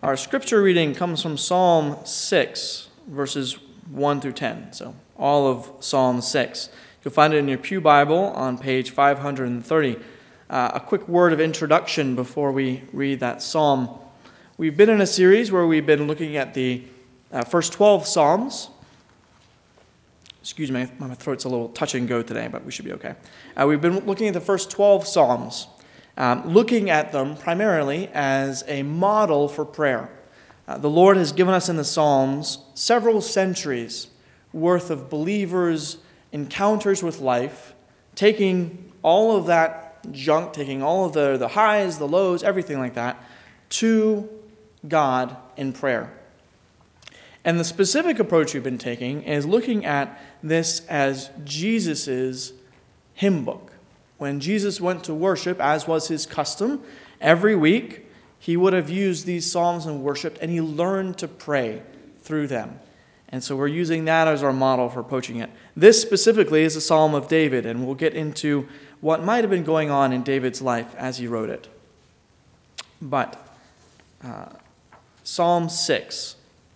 Our scripture reading comes from Psalm 6, verses 1 through 10. So all of Psalm 6. You'll find it in your Pew Bible on page 530. A quick word of introduction before we read that psalm. We've been in a series where we've been looking at the first 12 psalms. Excuse me, my throat's a little touch and go today, but we should be okay. We've been looking at the first 12 psalms, looking at them primarily as a model for prayer. The Lord has given us in the Psalms several centuries worth of believers' encounters with life, taking all of that junk, taking all of the highs, the lows, everything like that, to God in prayer. And the specific approach we've been taking is looking at this as Jesus' hymn book. When Jesus went to worship, as was his custom, every week he would have used these psalms and worshiped, and he learned to pray through them. And so we're using that as our model for approaching it. This specifically is a psalm of David, and we'll get into what might have been going on in David's life as he wrote it. But Psalm 6.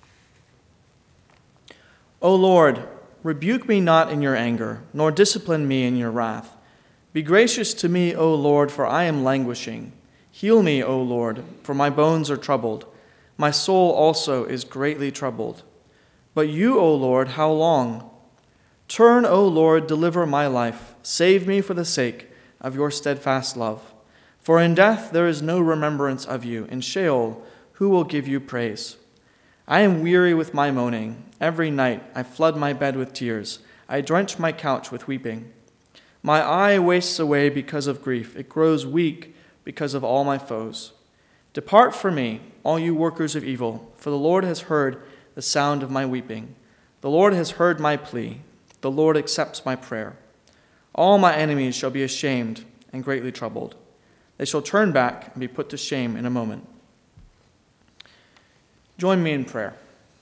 O Lord, rebuke me not in your anger, nor discipline me in your wrath. Be gracious to me, O Lord, for I am languishing. Heal me, O Lord, for my bones are troubled. My soul also is greatly troubled. But you, O Lord, how long? Turn, O Lord, deliver my life. Save me for the sake of your steadfast love. For in death there is no remembrance of you. In Sheol, who will give you praise? I am weary with my moaning. Every night I flood my bed with tears. I drench my couch with weeping. My eye wastes away because of grief. It grows weak because of all my foes. Depart from me, all you workers of evil, for the Lord has heard the sound of my weeping. The Lord has heard my plea. The Lord accepts my prayer. All my enemies shall be ashamed and greatly troubled. They shall turn back and be put to shame in a moment. Join me in prayer.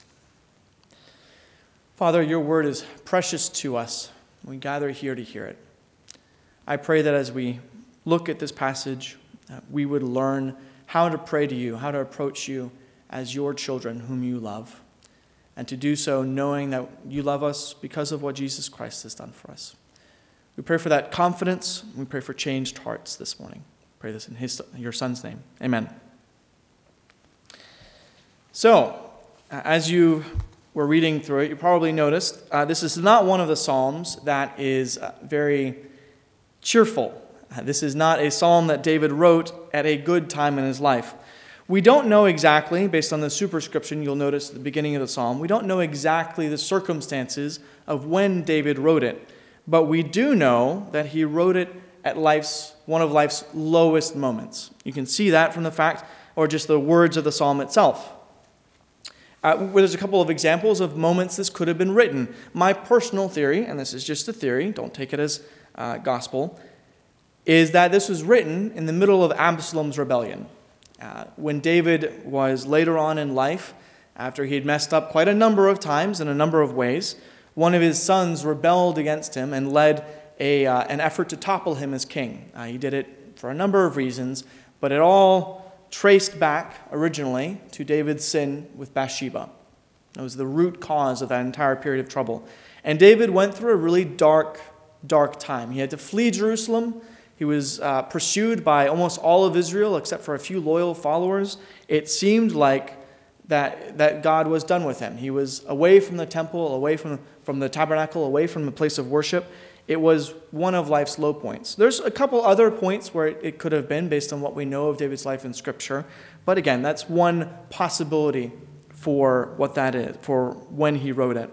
Father, your word is precious to us. We gather here to hear it. I pray that as we look at this passage, we would learn how to pray to you, how to approach you as your children whom you love, and to do so knowing that you love us because of what Jesus Christ has done for us. We pray for that confidence. We pray for changed hearts this morning. Pray this in your Son's name. Amen. So, as you were reading through it, you probably noticed this is not one of the Psalms that is very cheerful. This is not a psalm that David wrote at a good time in his life. We don't know exactly, based on the superscription you'll notice at the beginning of the psalm, we don't know exactly the circumstances of when David wrote it. But we do know that he wrote it at one of life's lowest moments. You can see that from the fact, or just the words of the psalm itself. There's a couple of examples of moments this could have been written. My personal theory, and this is just a theory, don't take it as gospel, is that this was written in the middle of Absalom's rebellion. When David was later on in life, after he had messed up quite a number of times in a number of ways, one of his sons rebelled against him and led an effort to topple him as king. He did it for a number of reasons, but it all traced back originally to David's sin with Bathsheba. It was the root cause of that entire period of trouble. And David went through a really dark time. He had to flee Jerusalem. He was pursued by almost all of Israel except for a few loyal followers. It seemed like that God was done with him. He was away from the temple, away from the tabernacle, away from the place of worship. It was one of life's low points. There's a couple other points where it could have been based on what we know of David's life in Scripture. But again, that's one possibility for what that is, for when he wrote it.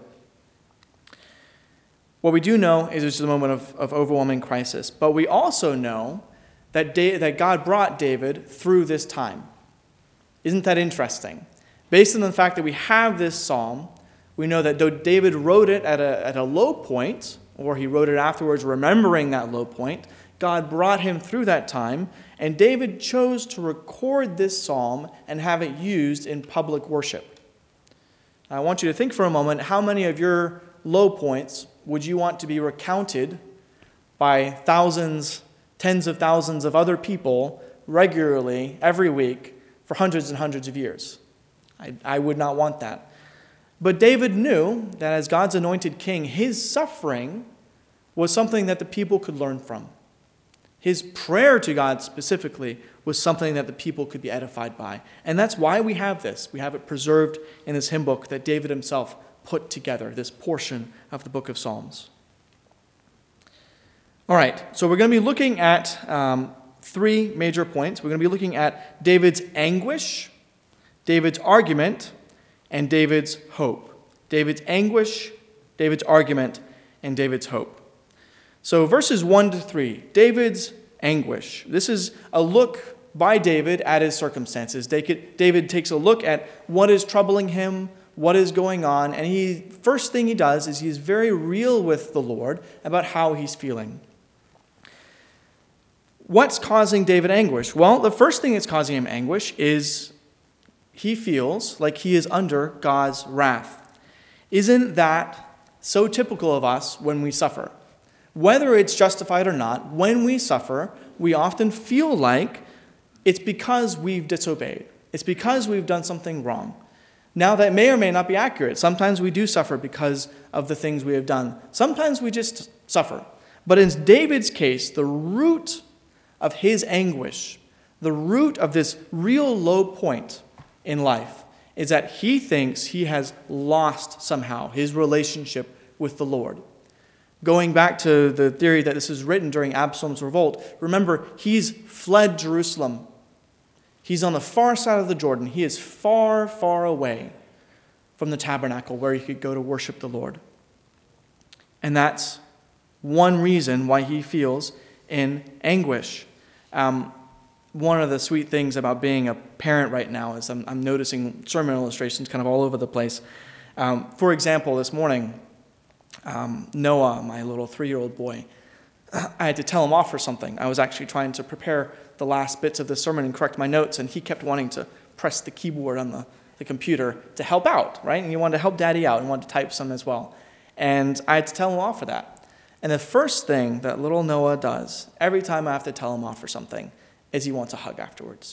What we do know is it's a moment of overwhelming crisis. But we also know that God brought David through this time. Isn't that interesting? Based on the fact that we have this psalm, we know that though David wrote it at a low point, or he wrote it afterwards remembering that low point, God brought him through that time, and David chose to record this psalm and have it used in public worship. I want you to think for a moment, how many of your low points would you want to be recounted by thousands, tens of thousands of other people regularly every week for hundreds and hundreds of years? I would not want that. But David knew that as God's anointed king, his suffering was something that the people could learn from. His prayer to God specifically was something that the people could be edified by. And that's why we have this. We have it preserved in this hymn book that David himself put together, this portion of the book of Psalms. All right, so we're going to be looking at three major points. We're going to be looking at David's anguish, David's argument, and David's hope. David's anguish, David's argument, and David's hope. So verses 1 to 3, David's anguish. This is a look by David at his circumstances. David takes a look at what is troubling him, what is going on, and first thing he does is he's very real with the Lord about how he's feeling. What's causing David anguish? Well, the first thing that's causing him anguish is he feels like he is under God's wrath. Isn't that so typical of us when we suffer? Whether it's justified or not, when we suffer, we often feel like it's because we've disobeyed. It's because we've done something wrong. Now, that may or may not be accurate. Sometimes we do suffer because of the things we have done. Sometimes we just suffer. But in David's case, the root of his anguish, the root of this real low point in life, is that he thinks he has lost somehow his relationship with the Lord. Going back to the theory that this is written during Absalom's revolt, remember, he's fled Jerusalem. He's on the far side of the Jordan. He is far, far away from the tabernacle where he could go to worship the Lord. And that's one reason why he feels in anguish. One of the sweet things about being a parent right now is I'm noticing sermon illustrations kind of all over the place. For example, this morning, Noah, my little 3-year-old boy, I had to tell him off for something. I was actually trying to prepare the last bits of the sermon and correct my notes, and he kept wanting to press the keyboard on the computer to help out, right? And he wanted to help Daddy out and wanted to type some as well. And I had to tell him off for that. And the first thing that little Noah does every time I have to tell him off for something is he wants a hug afterwards.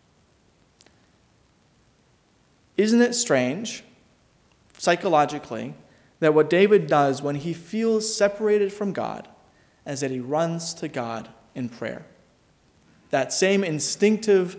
Isn't it strange, psychologically, that what David does when he feels separated from God is that he runs to God in prayer? That same instinctive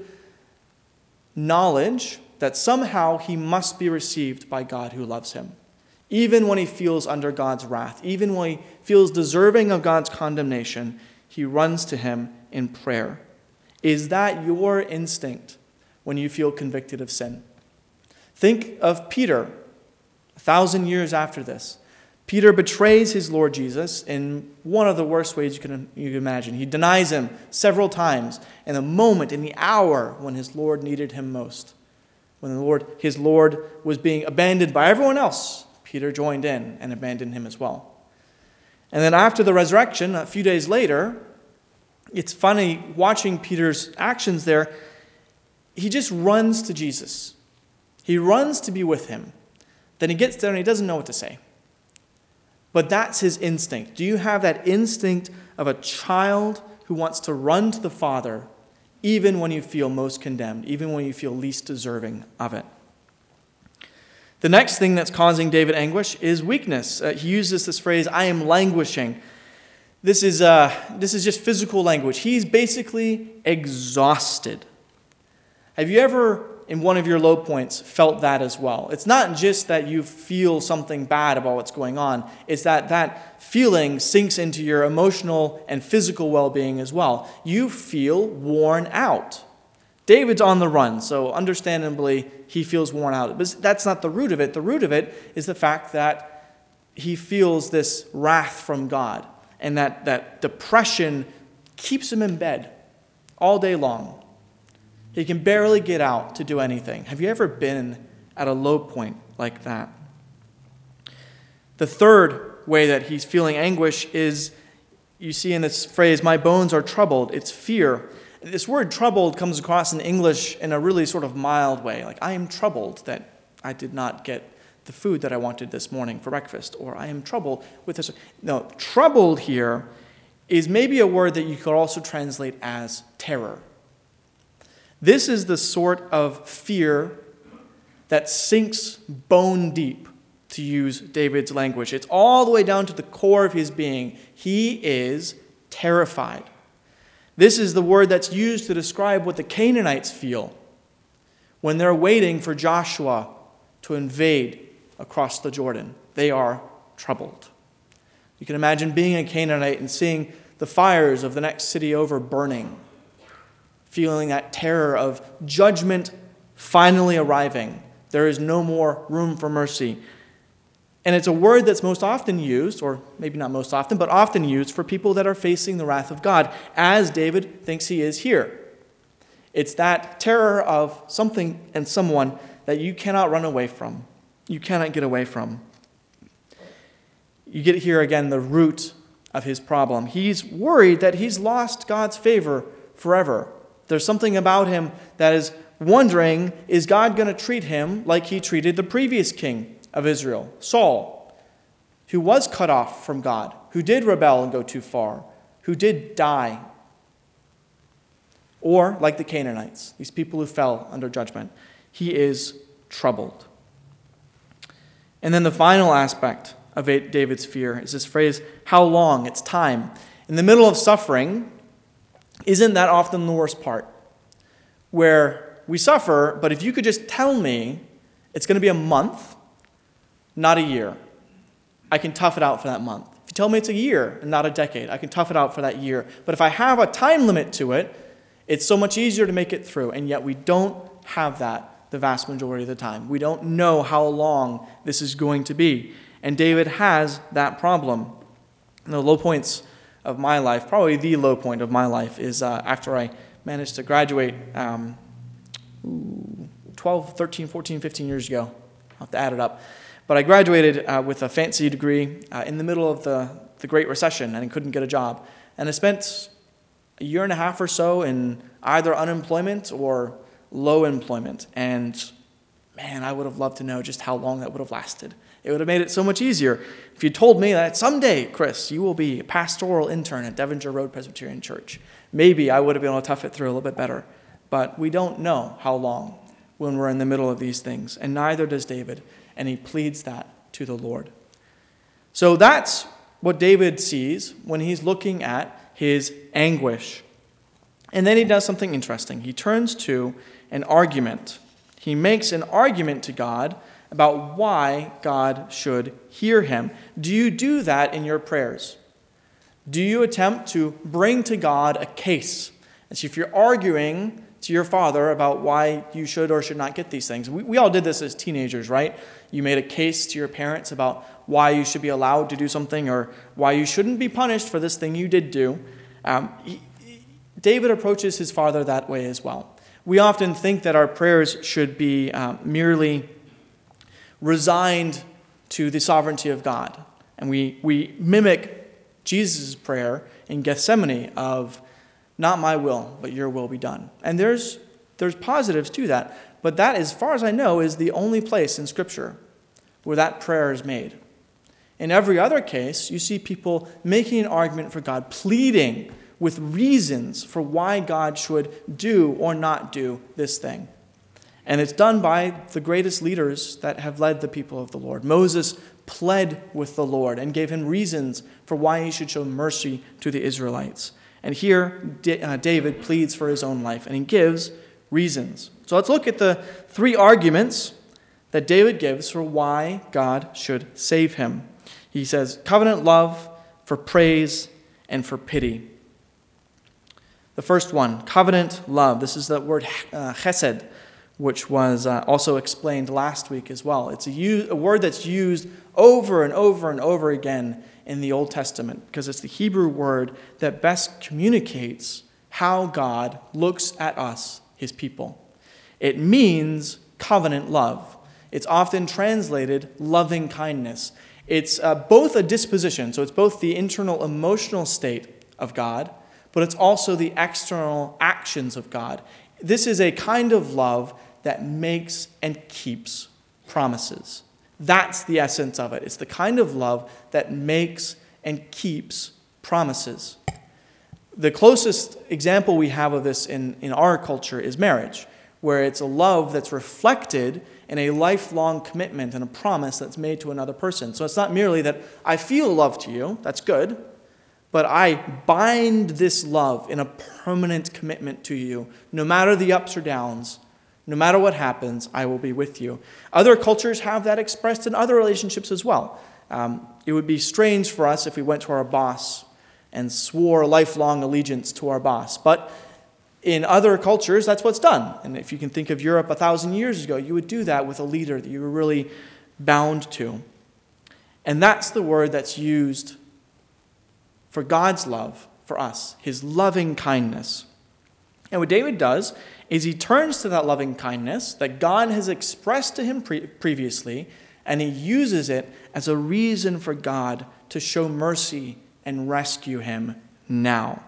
knowledge that somehow he must be received by God who loves him. Even when he feels under God's wrath, even when he feels deserving of God's condemnation, he runs to him in prayer. Is that your instinct when you feel convicted of sin? Think of Peter, 1,000 years after this. Peter betrays his Lord Jesus in one of the worst ways you can imagine. He denies him several times in the moment, in the hour when his Lord needed him most. When his Lord was being abandoned by everyone else, Peter joined in and abandoned him as well. And then after the resurrection, a few days later, it's funny watching Peter's actions there. He just runs to Jesus. He runs to be with him. Then he gets there and he doesn't know what to say. But that's his instinct. Do you have that instinct of a child who wants to run to the Father even when you feel most condemned, even when you feel least deserving of it? The next thing that's causing David anguish is weakness. He uses this phrase, I am languishing. This is just physical language. He's basically exhausted. Have you ever, in one of your low points, felt that as well? It's not just that you feel something bad about what's going on. It's that feeling sinks into your emotional and physical well-being as well. You feel worn out. David's on the run, so understandably, he feels worn out. But that's not the root of it. The root of it is the fact that he feels this wrath from God, and that depression keeps him in bed all day long. He can barely get out to do anything. Have you ever been at a low point like that? The third way that he's feeling anguish is, you see in this phrase, my bones are troubled. It's fear. This word troubled comes across in English in a really sort of mild way. Like, I am troubled that I did not get the food that I wanted this morning for breakfast. Or I am troubled with this. No, troubled here is maybe a word that you could also translate as terror. This is the sort of fear that sinks bone deep, to use David's language. It's all the way down to the core of his being. He is terrified. This is the word that's used to describe what the Canaanites feel when they're waiting for Joshua to invade across the Jordan. They are troubled. You can imagine being a Canaanite and seeing the fires of the next city over burning, feeling that terror of judgment finally arriving. There is no more room for mercy. And it's a word that's most often used, or maybe not most often, but often used for people that are facing the wrath of God, as David thinks he is here. It's that terror of something and someone that you cannot run away from. You cannot get away from. You get here again the root of his problem. He's worried that he's lost God's favor forever. There's something about him that is wondering, is God going to treat him like he treated the previous king of Israel, Saul, who was cut off from God, who did rebel and go too far, who did die? Or, like the Canaanites, these people who fell under judgment, he is troubled. And then the final aspect of David's fear is this phrase, how long? It's time. In the middle of suffering, isn't that often the worst part? Where we suffer, but if you could just tell me it's going to be a month, not a year, I can tough it out for that month. If you tell me it's a year and not a decade, I can tough it out for that year. But if I have a time limit to it, it's so much easier to make it through. And yet we don't have that the vast majority of the time. We don't know how long this is going to be. And David has that problem. And the low points of my life, probably the low point of my life, is after I managed to graduate 12, 13, 14, 15 years ago. I'll have to add it up. But I graduated with a fancy degree in the middle of the Great Recession and couldn't get a job. And I spent a year and a half or so in either unemployment or low employment. And man, I would have loved to know just how long that would have lasted. It would have made it so much easier if you told me that someday, Chris, you will be a pastoral intern at Devonshire Road Presbyterian Church. Maybe I would have been able to tough it through a little bit better. But we don't know how long when we're in the middle of these things. And neither does David. And he pleads that to the Lord. So that's what David sees when he's looking at his anguish. And then he does something interesting. He turns to an argument. He makes an argument to God about why God should hear him. Do you do that in your prayers? Do you attempt to bring to God a case? And so if you're arguing to your father about why you should or should not get these things. We all did this as teenagers, right? You made a case to your parents about why you should be allowed to do something or why you shouldn't be punished for this thing you did do. David approaches his father that way as well. We often think that our prayers should be merely resigned to the sovereignty of God. And we mimic Jesus' prayer in Gethsemane of, not my will, but your will be done. And there's positives to that. But that, as far as I know, is the only place in Scripture where that prayer is made. In every other case, you see people making an argument for God, pleading with reasons for why God should do or not do this thing. And it's done by the greatest leaders that have led the people of the Lord. Moses pled with the Lord and gave him reasons for why he should show mercy to the Israelites. And here, David pleads for his own life, and he gives reasons. So let's look at the three arguments that David gives for why God should save him. He says, covenant love, for praise, and for pity. The first one, covenant love. This is the word chesed, which was also explained last week as well. It's a word that's used over and over and over again in the Old Testament because it's the Hebrew word that best communicates how God looks at us, his people. It means covenant love. It's often translated loving kindness. It's both a disposition, so it's both the internal emotional state of God, but it's also the external actions of God. This is a kind of love that makes and keeps promises. That's the essence of it. It's the kind of love that makes and keeps promises. The closest example we have of this in our culture is marriage, where it's a love that's reflected in a lifelong commitment and a promise that's made to another person. So it's not merely that I feel love to you, that's good, but I bind this love in a permanent commitment to you. No matter the ups or downs, no matter what happens, I will be with you. Other cultures have that expressed in other relationships as well. It would be strange for us if we went to our boss and swore lifelong allegiance to our boss. But in other cultures, that's what's done. And if you can think of Europe 1,000 years ago, you would do that with a leader that you were really bound to. And that's the word that's used for God's love for us, his loving kindness. And what David does is he turns to that loving kindness that God has expressed to him previously, and he uses it as a reason for God to show mercy and rescue him now.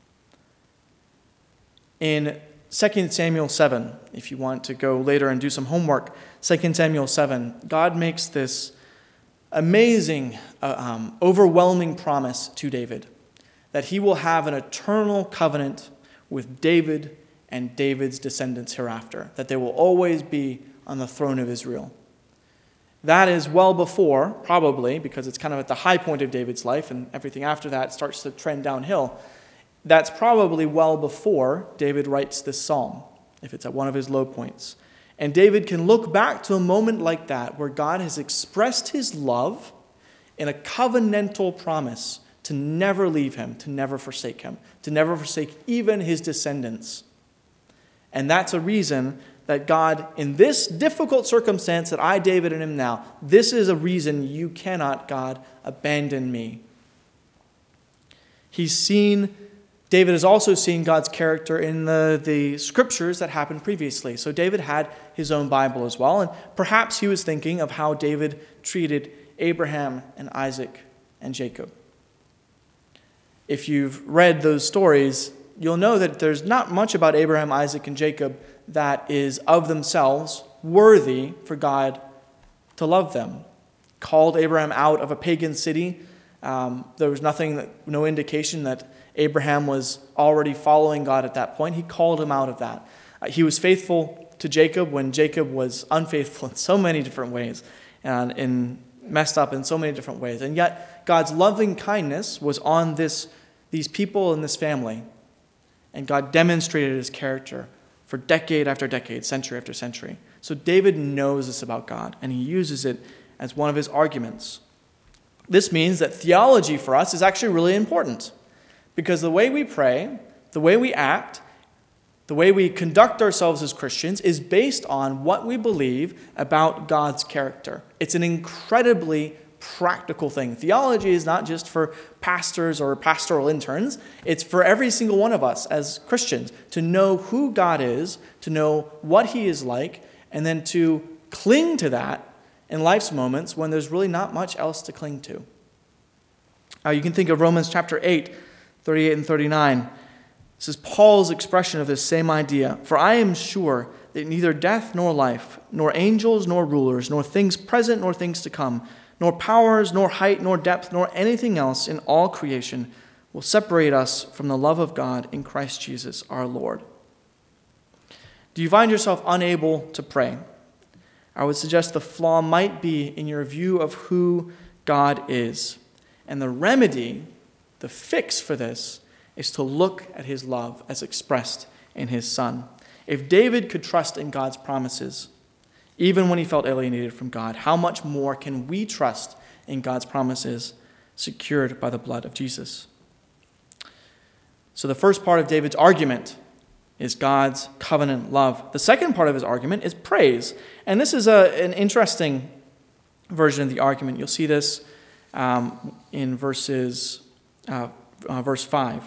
In 2 Samuel 7, if you want to go later and do some homework, 2 Samuel 7, God makes this amazing, overwhelming promise to David that he will have an eternal covenant with David and David's descendants hereafter, that they will always be on the throne of Israel. That is well before, probably, because it's kind of at the high point of David's life, and everything after that starts to trend downhill. That's probably well before David writes this psalm, if it's at one of his low points. And David can look back to a moment like that where God has expressed his love in a covenantal promise to never leave him, to never forsake him, to never forsake even his descendants. And that's a reason that God, in this difficult circumstance that I, David, am in now, this is a reason you cannot, God, abandon me. David has also seen God's character in the scriptures that happened previously. So David had his own Bible as well, and perhaps he was thinking of how David treated Abraham and Isaac and Jacob. If you've read those stories, you'll know that there's not much about Abraham, Isaac, and Jacob that is of themselves worthy for God to love them. Called Abraham out of a pagan city. There was no indication that Abraham was already following God at that point. He called him out of that. He was faithful to Jacob when Jacob was unfaithful in so many different ways and messed up in so many different ways. And yet God's loving kindness was on these people in this family. And God demonstrated his character for decade after decade, century after century. So David knows this about God, and he uses it as one of his arguments. This means that theology for us is actually really important, because the way we pray, the way we act, the way we conduct ourselves as Christians is based on what we believe about God's character. It's an incredibly practical thing. Theology is not just for pastors or pastoral interns. It's for every single one of us as Christians to know who God is, to know what he is like, and then to cling to that in life's moments when there's really not much else to cling to. You can think of Romans chapter 8, 38 and 39. This is Paul's expression of this same idea. For I am sure that neither death nor life, nor angels nor rulers, nor things present nor things to come, nor powers, nor height, nor depth, nor anything else in all creation will separate us from the love of God in Christ Jesus our Lord. Do you find yourself unable to pray? I would suggest the flaw might be in your view of who God is. And the remedy, the fix for this, is to look at his love as expressed in his Son. If David could trust in God's promises, even when he felt alienated from God, how much more can we trust in God's promises secured by the blood of Jesus? So the first part of David's argument is God's covenant love. The second part of his argument is praise. And this is an interesting version of the argument. You'll see this in verse 5.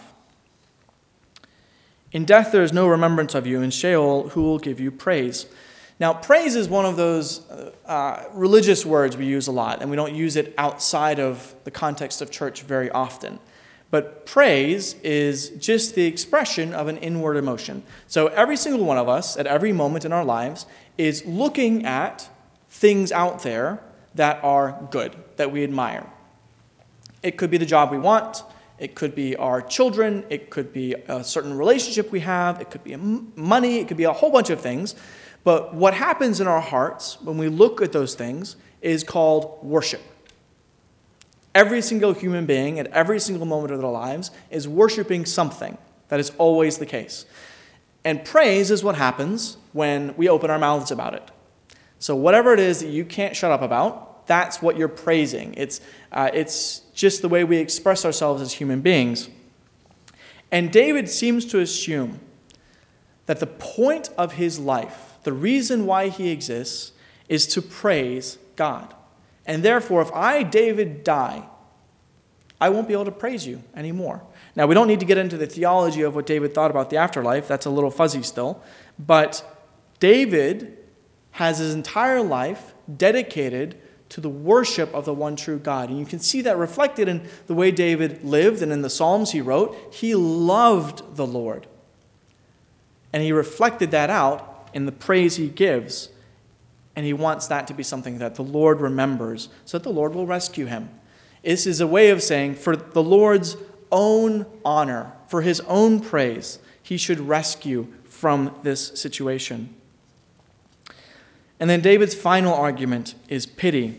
In death there is no remembrance of you. In Sheol, who will give you praise? Now, praise is one of those religious words we use a lot, and we don't use it outside of the context of church very often. But praise is just the expression of an inward emotion. So every single one of us, at every moment in our lives, is looking at things out there that are good, that we admire. It could be the job we want. It could be our children. It could be a certain relationship we have. It could be money. It could be a whole bunch of things. But what happens in our hearts when we look at those things is called worship. Every single human being at every single moment of their lives is worshiping something. That is always the case. And praise is what happens when we open our mouths about it. So whatever it is that you can't shut up about, that's what you're praising. It's just the way we express ourselves as human beings. And David seems to assume that the point of his life, the reason why he exists, is to praise God. And therefore, if I, David, die, I won't be able to praise you anymore. Now, we don't need to get into the theology of what David thought about the afterlife. That's a little fuzzy still. But David has his entire life dedicated to the worship of the one true God. And you can see that reflected in the way David lived and in the Psalms he wrote. He loved the Lord. And he reflected that out in the praise he gives. And he wants that to be something that the Lord remembers so that the Lord will rescue him. This is a way of saying, for the Lord's own honor, for his own praise, he should rescue from this situation. And then David's final argument is pity.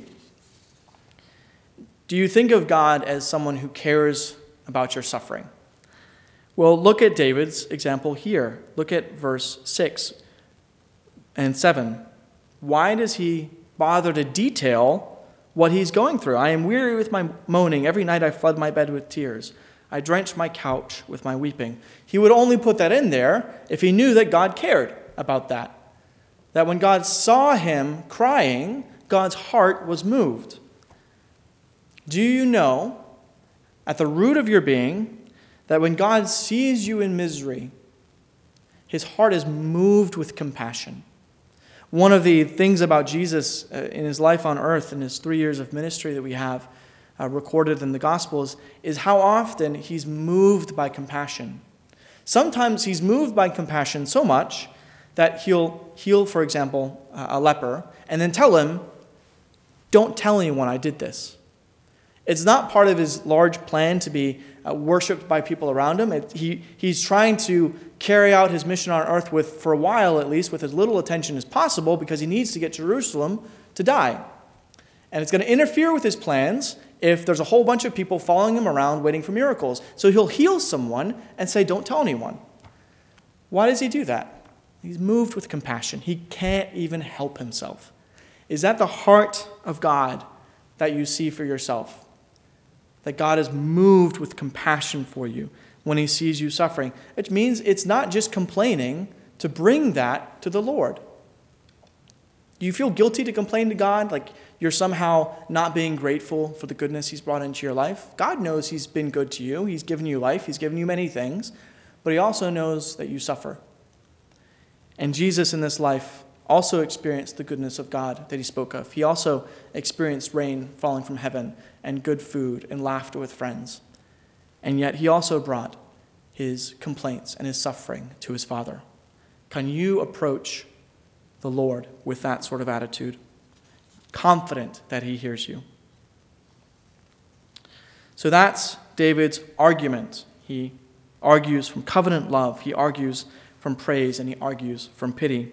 Do you think of God as someone who cares about your suffering? Well, look at David's example here. Look at verse 6 and 7. Why does he bother to detail what he's going through? I am weary with my moaning. Every night I flood my bed with tears. I drench my couch with my weeping. He would only put that in there if he knew that God cared about that. That when God saw him crying, God's heart was moved. Do you know, at the root of your being, that when God sees you in misery, his heart is moved with compassion? One of the things about Jesus in his life on earth, in his 3 years of ministry that we have recorded in the Gospels, is how often he's moved by compassion. Sometimes he's moved by compassion so much that he'll heal, for example, a leper, and then tell him, don't tell anyone I did this. It's not part of his large plan to be worshipped by people around him. He's trying to carry out his mission on earth with, for a while at least, with as little attention as possible because he needs to get to Jerusalem to die. And it's going to interfere with his plans if there's a whole bunch of people following him around waiting for miracles. So he'll heal someone and say, don't tell anyone. Why does he do that? He's moved with compassion. He can't even help himself. Is that the heart of God that you see for yourself? That God is moved with compassion for you when he sees you suffering. Which means it's not just complaining to bring that to the Lord. Do you feel guilty to complain to God? Like you're somehow not being grateful for the goodness he's brought into your life? God knows he's been good to you. He's given you life. He's given you many things. But he also knows that you suffer. And Jesus in this life also experienced the goodness of God that he spoke of. He also experienced rain falling from heaven and good food and laughter with friends. And yet he also brought his complaints and his suffering to his Father. Can you approach the Lord with that sort of attitude, confident that he hears you? So that's David's argument. He argues from covenant love. He argues from praise, and he argues from pity.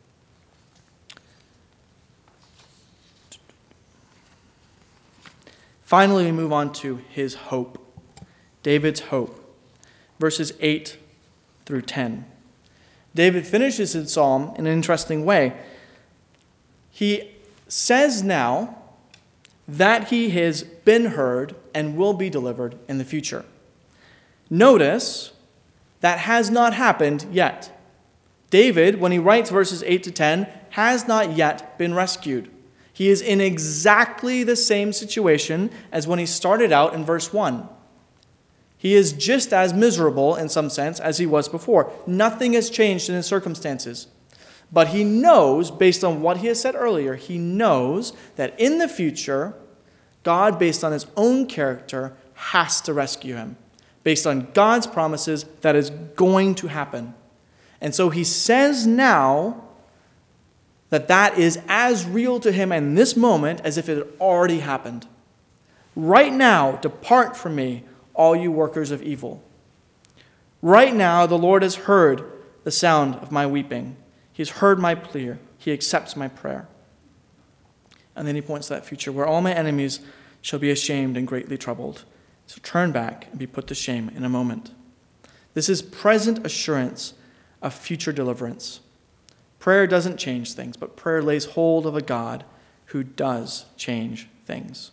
Finally, we move on to his hope. David's hope. Verses 8 through 10. David finishes his psalm in an interesting way. He says now that he has been heard and will be delivered in the future. Notice that has not happened yet. David, when he writes verses 8 to 10, has not yet been rescued. He is in exactly the same situation as when he started out in verse 1. He is just as miserable in some sense as he was before. Nothing has changed in his circumstances. But he knows, based on what he has said earlier, he knows that in the future, God, based on his own character, has to rescue him. Based on God's promises, that is going to happen. And so he says now that is as real to him in this moment as if it had already happened. Right now, depart from me, all you workers of evil. Right now, the Lord has heard the sound of my weeping. He has heard my plea. He accepts my prayer. And then he points to that future where all my enemies shall be ashamed and greatly troubled. So turn back and be put to shame in a moment. This is present assurance of future deliverance. Prayer doesn't change things, but prayer lays hold of a God who does change things.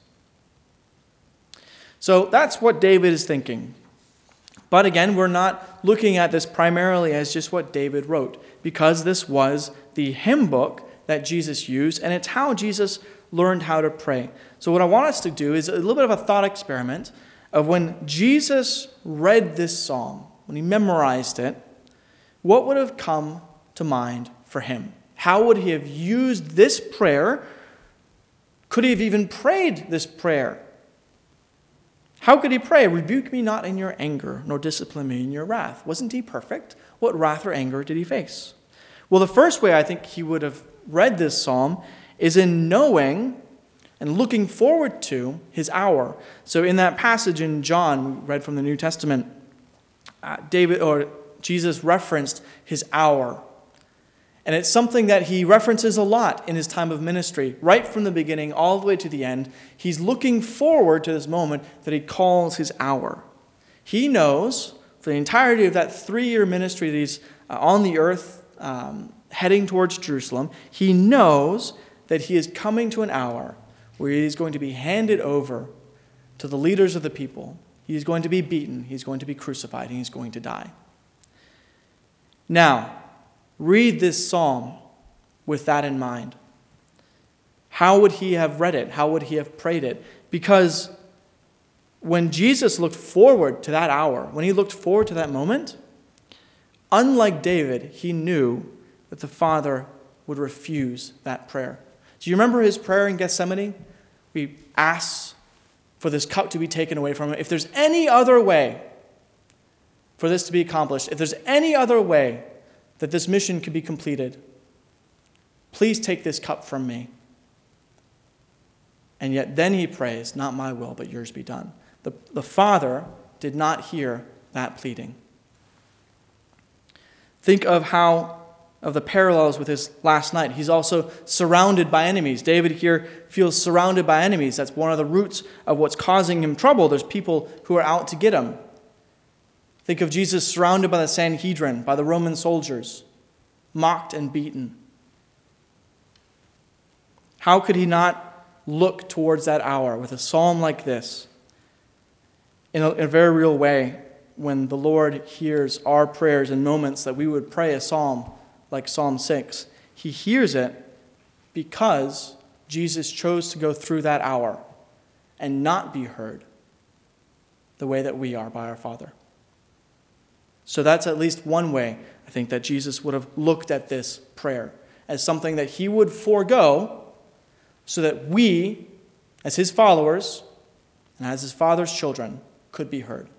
So that's what David is thinking. But again, we're not looking at this primarily as just what David wrote, because this was the hymn book that Jesus used, and it's how Jesus learned how to pray. So what I want us to do is a little bit of a thought experiment of when Jesus read this psalm, when he memorized it, what would have come to mind for him? How would he have used this prayer? Could he have even prayed this prayer? How could he pray? Rebuke me not in your anger, nor discipline me in your wrath. Wasn't he perfect? What wrath or anger did he face? Well, the first way I think he would have read this psalm is in knowing and looking forward to his hour. So in that passage in John, we read from the New Testament, Jesus referenced his hour. And it's something that he references a lot in his time of ministry. Right from the beginning all the way to the end, he's looking forward to this moment that he calls his hour. He knows for the entirety of that 3-year ministry that he's on the earth, heading towards Jerusalem, he knows that he is coming to an hour where he is going to be handed over to the leaders of the people. He is going to be beaten, he's going to be crucified, and he's going to die. Now, read this psalm with that in mind. How would he have read it? How would he have prayed it? Because when Jesus looked forward to that hour, when he looked forward to that moment, unlike David, he knew that the Father would refuse that prayer. Do you remember his prayer in Gethsemane? He asks for this cup to be taken away from him. If there's any other way for this to be accomplished, if there's any other way that this mission could be completed, please take this cup from me. And yet then he prays, not my will, but yours be done. The Father did not hear that pleading. Think of the parallels with his last night. He's also surrounded by enemies. David here feels surrounded by enemies. That's one of the roots of what's causing him trouble. There's people who are out to get him. Think of Jesus surrounded by the Sanhedrin, by the Roman soldiers, mocked and beaten. How could he not look towards that hour with a psalm like this in a very real way when the Lord hears our prayers in moments that we would pray a psalm like Psalm 6? He hears it because Jesus chose to go through that hour and not be heard the way that we are by our Father. So that's at least one way, I think, that Jesus would have looked at this prayer as something that he would forego so that we, as his followers and as his Father's children, could be heard.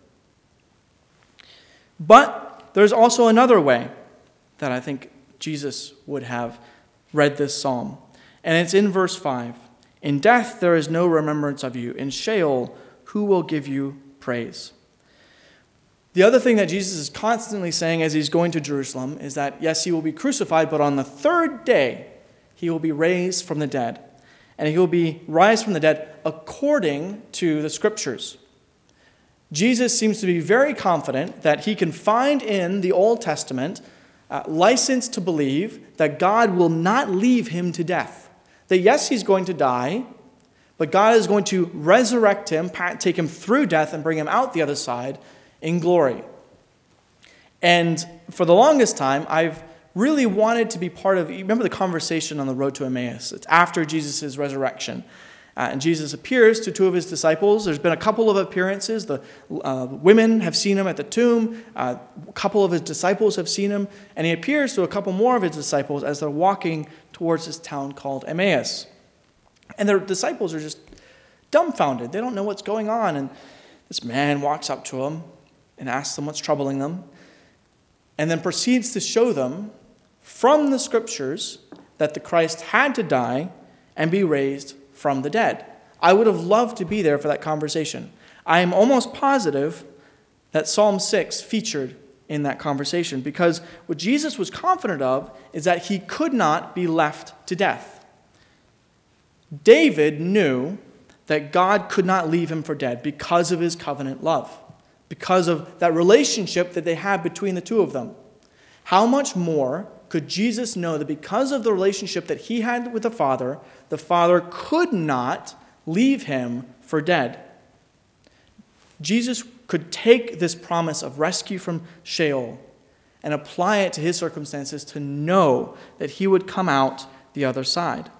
But there's also another way that I think Jesus would have read this psalm. And it's in verse 5. In death there is no remembrance of you. In Sheol, who will give you praise? The other thing that Jesus is constantly saying as he's going to Jerusalem is that, yes, he will be crucified, but on the third day he will be raised from the dead. And he will be raised from the dead according to the Scriptures. Jesus seems to be very confident that he can find in the Old Testament license to believe that God will not leave him to death. That yes, he's going to die, but God is going to resurrect him, take him through death, and bring him out the other side in glory. And for the longest time, I've really wanted to be part of, you remember the conversation on the road to Emmaus? It's after Jesus' resurrection. And Jesus appears to 2 of his disciples. There's been a couple of appearances. The women have seen him at the tomb. A couple of his disciples have seen him. And he appears to a couple more of his disciples as they're walking towards this town called Emmaus. And their disciples are just dumbfounded. They don't know what's going on. And this man walks up to them and asks them what's troubling them, and then proceeds to show them from the Scriptures that the Christ had to die and be raised from the dead. I would have loved to be there for that conversation. I am almost positive that Psalm 6 featured in that conversation, because what Jesus was confident of is that he could not be left to death. David knew that God could not leave him for dead because of his covenant love, because of that relationship that they had between the two of them. How much more could Jesus know that because of the relationship that he had with the Father could not leave him for dead? Jesus could take this promise of rescue from Sheol and apply it to his circumstances to know that he would come out the other side.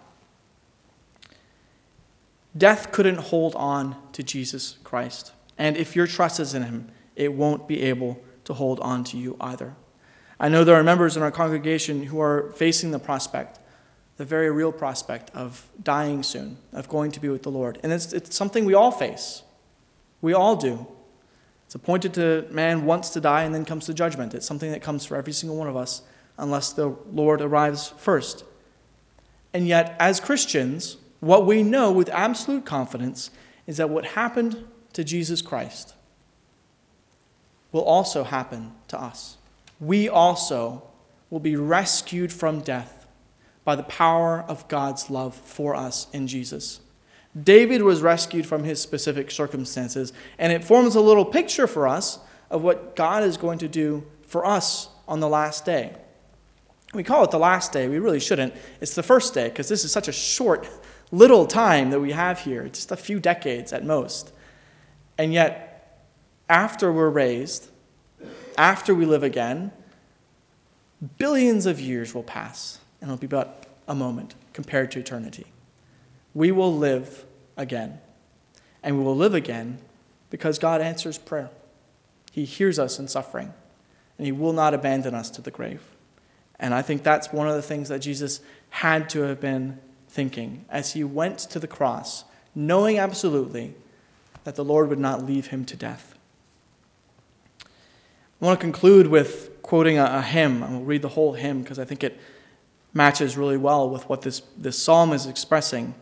Death couldn't hold on to Jesus Christ. And if your trust is in him, it won't be able to hold on to you either. I know there are members in our congregation who are facing the very real prospect of dying soon, of going to be with the Lord. And it's something we all face. We all do. It's appointed to man once to die and then comes to judgment. It's something that comes for every single one of us unless the Lord arrives first. And yet, as Christians, what we know with absolute confidence is that what happened to Jesus Christ will also happen to us. We also will be rescued from death by the power of God's love for us in Jesus. David was rescued from his specific circumstances, and it forms a little picture for us of what God is going to do for us on the last day. We call it the last day. We really shouldn't. It's the first day, because this is such a short, little time that we have here. It's just a few decades at most. And yet, after we're raised, after we live again, billions of years will pass, and it'll be but a moment compared to eternity. We will live again. And we will live again because God answers prayer. He hears us in suffering, and he will not abandon us to the grave. And I think that's one of the things that Jesus had to have been thinking as he went to the cross, knowing absolutely that the Lord would not leave him to death. I want to conclude with quoting a hymn. I will read the whole hymn because I think it matches really well with what this psalm is expressing.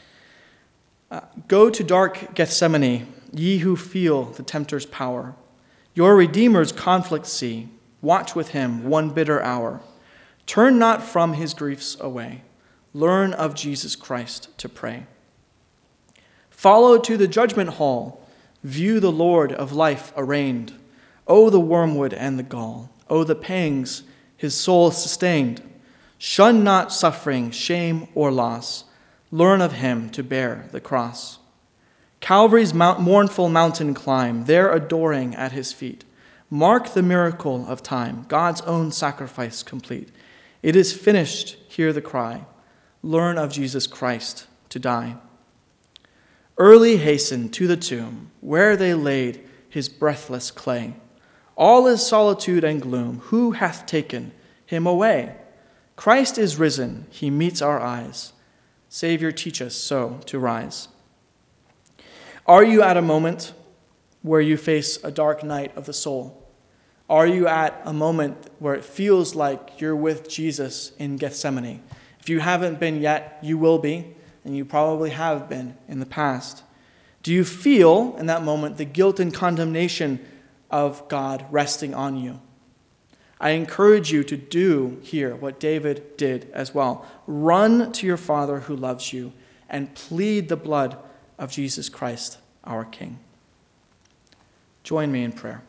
Go to dark Gethsemane, ye who feel the tempter's power. Your Redeemer's conflict see. Watch with him one bitter hour. Turn not from his griefs away. Learn of Jesus Christ to pray. Follow to the judgment hall. View the Lord of life arraigned. Oh, the wormwood and the gall. Oh, the pangs his soul sustained. Shun not suffering, shame, or loss. Learn of him to bear the cross. Calvary's mournful mountain climb, there adoring at his feet. Mark the miracle of time, God's own sacrifice complete. It is finished, hear the cry. Learn of Jesus Christ to die. Early hasten to the tomb, where they laid his breathless clay. All is solitude and gloom. Who hath taken him away? Christ is risen, he meets our eyes. Savior, teach us so to rise. Are you at a moment where you face a dark night of the soul? Are you at a moment where it feels like you're with Jesus in Gethsemane? If you haven't been yet, you will be, and you probably have been in the past. Do you feel in that moment the guilt and condemnation of God resting on you? I encourage you to do here what David did as well. Run to your Father who loves you and plead the blood of Jesus Christ, our King. Join me in prayer.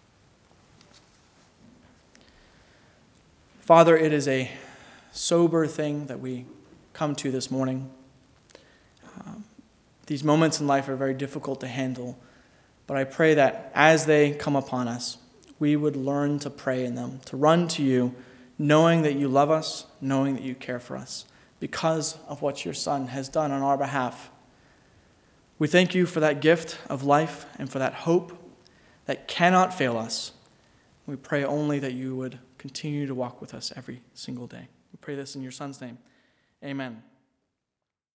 Father, it is a sober thing that we come to this morning. These moments in life are very difficult to handle, but I pray that as they come upon us, we would learn to pray in them, to run to you, knowing that you love us, knowing that you care for us, because of what your Son has done on our behalf. We thank you for that gift of life and for that hope that cannot fail us. We pray only that you would continue to walk with us every single day. We pray this in your Son's name. Amen.